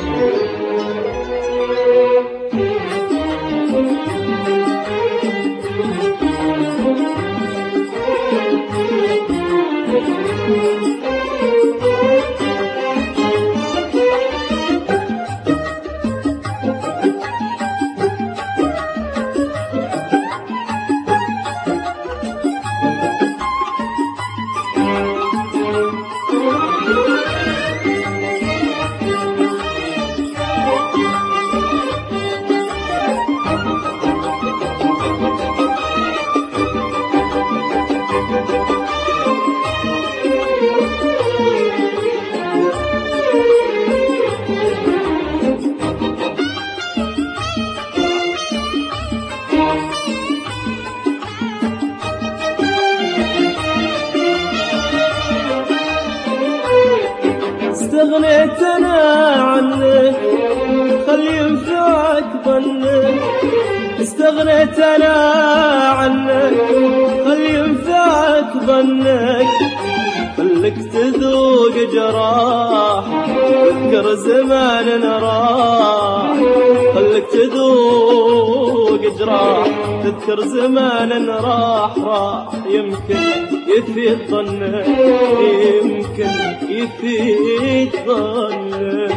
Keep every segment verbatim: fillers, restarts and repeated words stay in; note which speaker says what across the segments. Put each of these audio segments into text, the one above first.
Speaker 1: استغنيت انا عنك خلي ينفعك ظنك، استغنيت انا عنك خلي ينفعك ظنك، خلك تذوق جراح تذكر زمان راح، خلك تذوق جراح تذكر زمان راح راح، يمكن يفيد ظنك يمكن يفيد ظنك.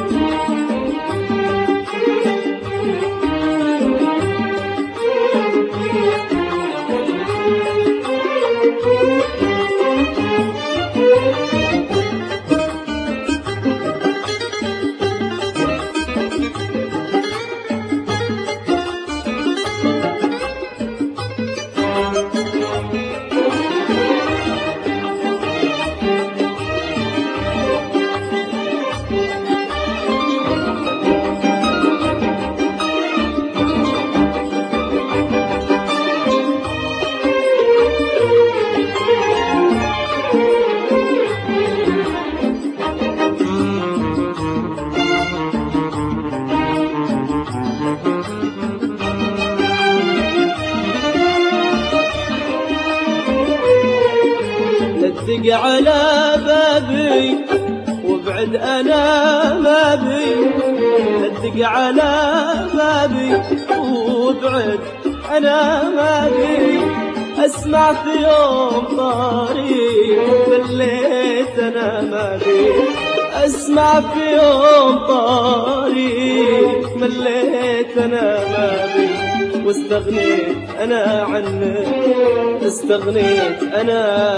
Speaker 1: لدق على بابي وابعد انا ما بي، لدق على بابي وابعد انا ما بي، اسمع في يوم طريق مليت انا ما بي، اسمع في يوم طريق مليت انا ما بي، واستغنيت انا عنك استغنيت انا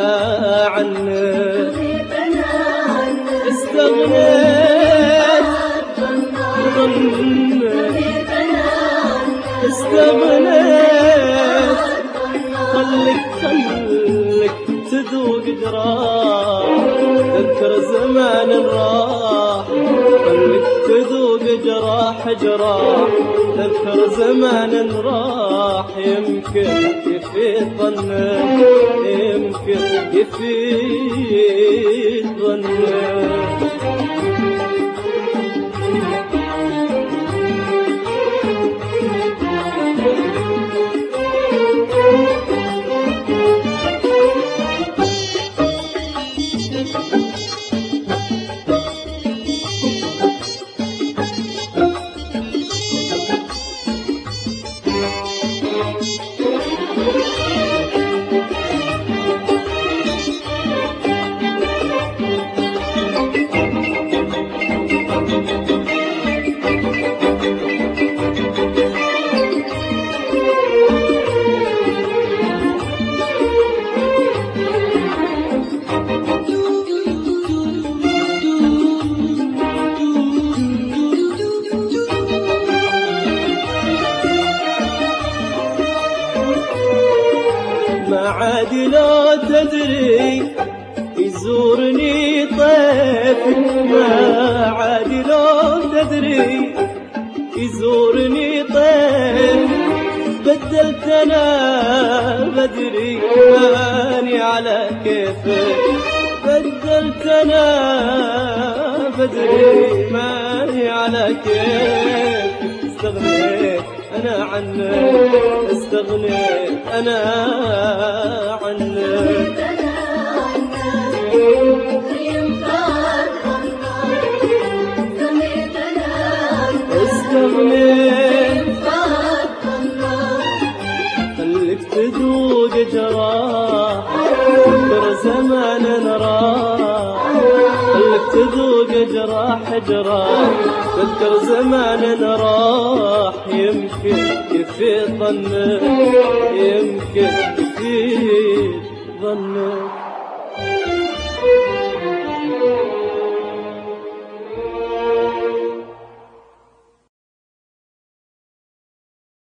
Speaker 1: عنك استغنيت ظنك استغنيت، خلك خلك تذوق جراح تذكر زمان راح، خلك تذوق جراح جراح تذكر زمان راح، يمكن يفيد ظنك يمكن يفيد ظنك. ما عاد لو تدري يزورني طيفك، ما عاد لو تدري يزورني طيف، بدلت انا بدري ماني على كيفك، بدلت انا بدري ماني على كيفك، استغنيت انا عنك استغنيت انا عنك.
Speaker 2: ينفعك ظنك استغنيت انا
Speaker 1: يجرح جراح، تذكر زمان راح يمكن يفيد ظنك، يمكن يفيد ظنك.